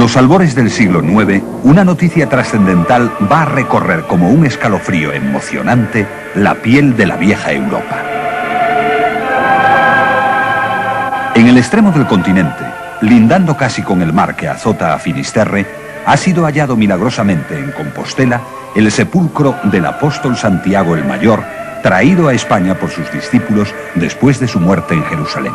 los albores del siglo IX, una noticia trascendental va a recorrer como un escalofrío emocionante la piel de la vieja Europa. En el extremo del continente, lindando casi con el mar que azota a Finisterre, ha sido hallado milagrosamente en Compostela el sepulcro del apóstol Santiago el Mayor, traído a España por sus discípulos después de su muerte en Jerusalén.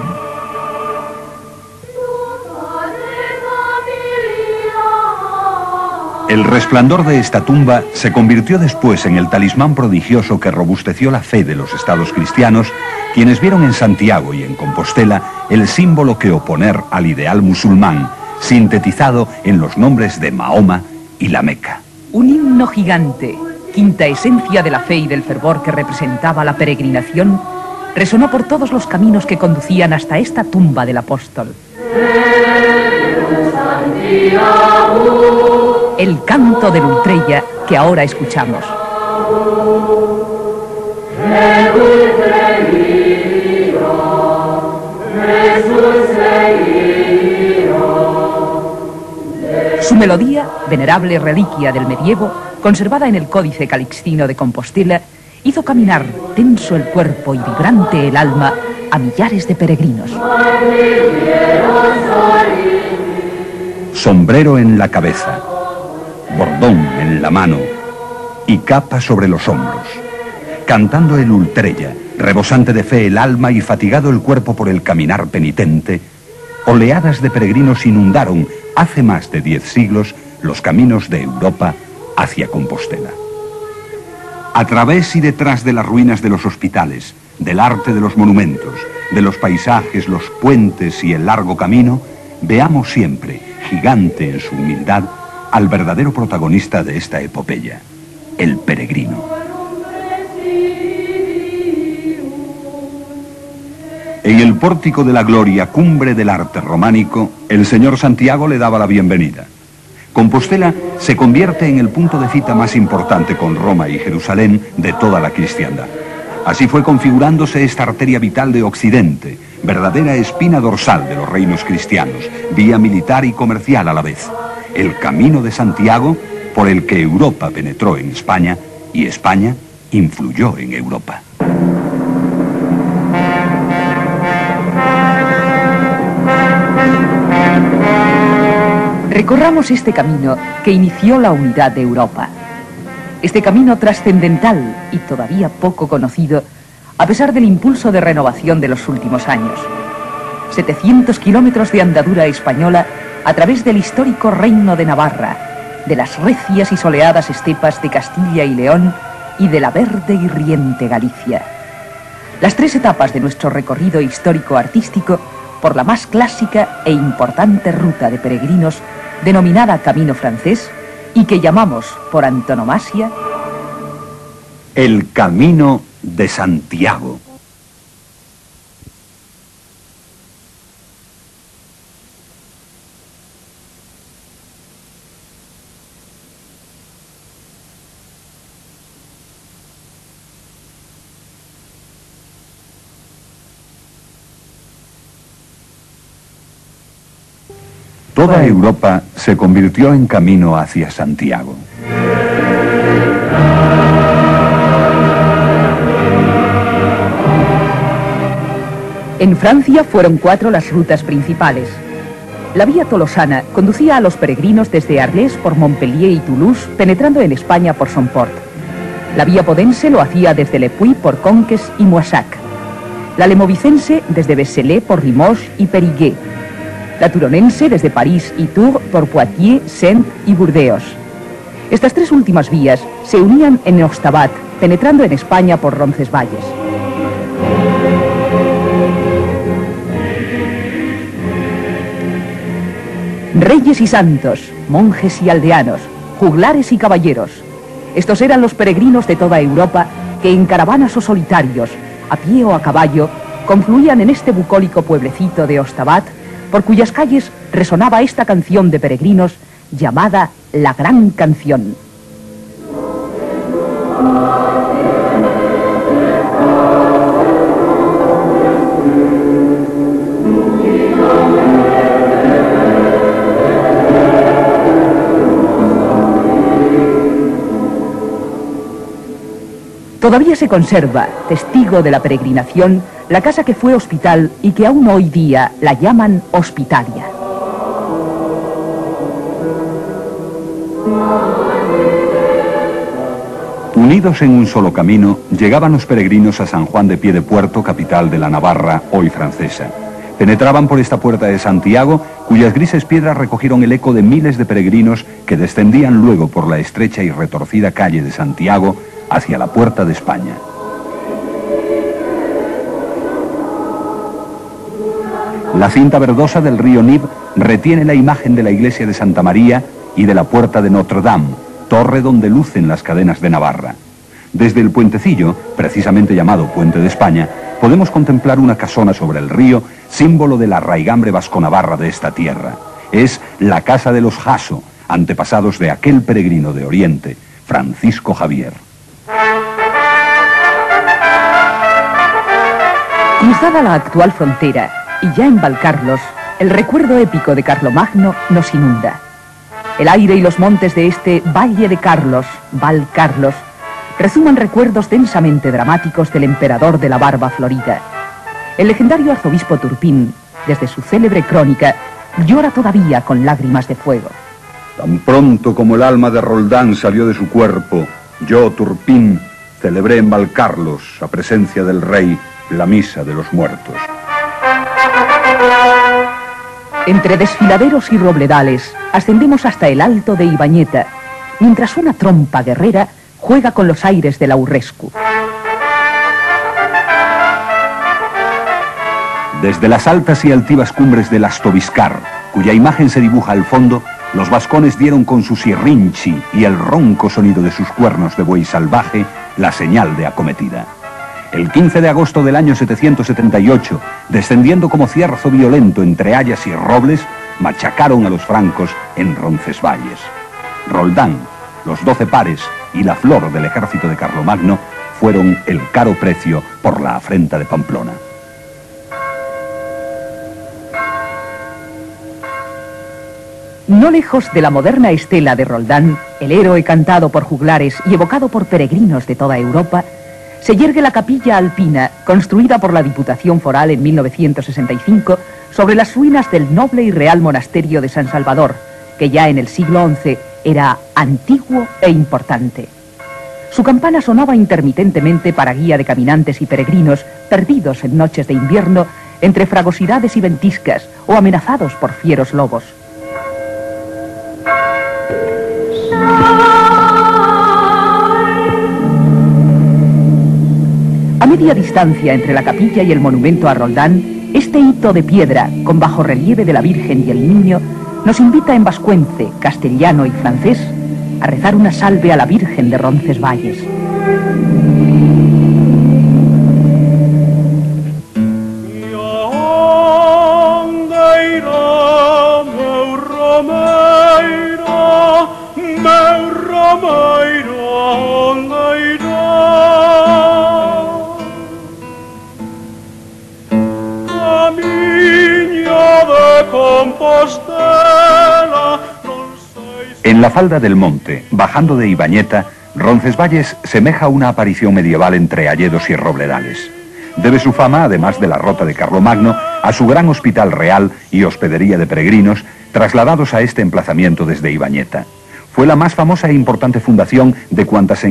El resplandor de esta tumba se convirtió después en el talismán prodigioso que robusteció la fe de los estados cristianos, quienes vieron en Santiago y en Compostela el símbolo que oponer al ideal musulmán, sintetizado en los nombres de Mahoma y la Meca. Un himno gigante, quinta esencia de la fe y del fervor que representaba la peregrinación, resonó por todos los caminos que conducían hasta esta tumba del apóstol. El canto del Ultrella que ahora escuchamos. Su melodía, venerable reliquia del medievo, conservada en el Códice Calixtino de Compostela, hizo caminar tenso el cuerpo y vibrante el alma a millares de peregrinos. Sombrero en la cabeza, bordón en la mano y capa sobre los hombros, cantando el Ultrella, rebosante de fe el alma y fatigado el cuerpo por el caminar penitente, oleadas de peregrinos inundaron hace más de 10 siglos los caminos de Europa hacia Compostela. A través y detrás de las ruinas de los hospitales, del arte de los monumentos, de los paisajes, los puentes y el largo camino, veamos siempre, gigante en su humildad, al verdadero protagonista de esta epopeya, el peregrino. En el pórtico de la gloria, cumbre del arte románico, el señor Santiago le daba la bienvenida. Compostela se convierte en el punto de cita más importante con Roma y Jerusalén de toda la cristiandad. Así fue configurándose esta arteria vital de Occidente, verdadera espina dorsal de los reinos cristianos, vía militar y comercial a la vez. El camino de Santiago por el que Europa penetró en España y España influyó en Europa. Recorramos este camino que inició la unidad de Europa. Este camino trascendental y todavía poco conocido, a pesar del impulso de renovación de los últimos años. 700 kilómetros de andadura española a través del histórico Reino de Navarra, de las recias y soleadas estepas de Castilla y León y de la verde y riente Galicia. Las 3 etapas de nuestro recorrido histórico-artístico por la más clásica e importante ruta de peregrinos denominada Camino Francés y que llamamos por antonomasia el Camino de Santiago. Toda Europa se convirtió en camino hacia Santiago. En Francia fueron 4 las rutas principales. La vía tolosana conducía a los peregrinos desde Arles por Montpellier y Toulouse, penetrando en España por Somport. La vía podense lo hacía desde Le Puy por Conques y Moissac. La lemovicense desde Vézelay por Limoges y Périgueux. La turonense desde París y Tours por Poitiers, Saintes y Burdeos. Estas 3 últimas vías se unían en Ostabat, penetrando en España por Roncesvalles. Reyes y santos, monjes y aldeanos, juglares y caballeros. Estos eran los peregrinos de toda Europa que en caravanas o solitarios, a pie o a caballo, confluían en este bucólico pueblecito de Ostabat, por cuyas calles resonaba esta canción de peregrinos llamada La Gran Canción. Todavía se conserva, testigo de la peregrinación, la casa que fue hospital y que aún hoy día la llaman Hospitalia. Unidos en un solo camino, llegaban los peregrinos a San Juan de Piedepuerto, capital de la Navarra, hoy francesa. Penetraban por esta puerta de Santiago, cuyas grises piedras recogieron el eco de miles de peregrinos que descendían luego por la estrecha y retorcida calle de Santiago hacia la Puerta de España. La cinta verdosa del río Nib retiene la imagen de la iglesia de Santa María y de la Puerta de Notre Dame, torre donde lucen las cadenas de Navarra. Desde el puentecillo, precisamente llamado Puente de España, podemos contemplar una casona sobre el río, símbolo de la raigambre vasco-navarra de esta tierra. Es la casa de los Jasso, antepasados de aquel peregrino de Oriente, Francisco Javier. Cruzada la actual frontera y ya en Valcarlos, el recuerdo épico de Carlomagno nos inunda. El aire y los montes de este Valle de Carlos, Valcarlos, resuman recuerdos densamente dramáticos del emperador de la barba florida. El legendario arzobispo Turpín, desde su célebre crónica, llora todavía con lágrimas de fuego. Tan pronto como el alma de Roldán salió de su cuerpo, yo, Turpín, celebré en Valcarlos, a presencia del rey, la misa de los muertos. Entre desfiladeros y robledales, ascendemos hasta el alto de Ibañeta, mientras una trompa guerrera juega con los aires de la Urrescu. Desde las altas y altivas cumbres del Astobiscar, cuya imagen se dibuja al fondo, los vascones dieron con su sirrinchi y el ronco sonido de sus cuernos de buey salvaje la señal de acometida. El 15 de agosto del año 778, descendiendo como cierzo violento entre hayas y robles, machacaron a los francos en Roncesvalles. Roldán, los 12 pares y la flor del ejército de Carlomagno fueron el caro precio por la afrenta de Pamplona. No lejos de la moderna estela de Roldán, el héroe cantado por juglares y evocado por peregrinos de toda Europa, se yergue la capilla alpina, construida por la Diputación Foral en 1965, sobre las ruinas del noble y real monasterio de San Salvador, que ya en el siglo XI era antiguo e importante. Su campana sonaba intermitentemente para guía de caminantes y peregrinos perdidos en noches de invierno entre fragosidades y ventiscas o amenazados por fieros lobos. A media distancia entre la capilla y el monumento a Roldán, este hito de piedra con bajorrelieve de la Virgen y el Niño nos invita en vascuence, castellano y francés a rezar una salve a la Virgen de Roncesvalles. En la falda del monte, bajando de Ibañeta, Roncesvalles semeja una aparición medieval entre hayedos y robledales. Debe su fama, además de la rota de Carlomagno, a su gran hospital real y hospedería de peregrinos trasladados a este emplazamiento desde Ibañeta. Fue la más famosa e importante fundación de cuantas se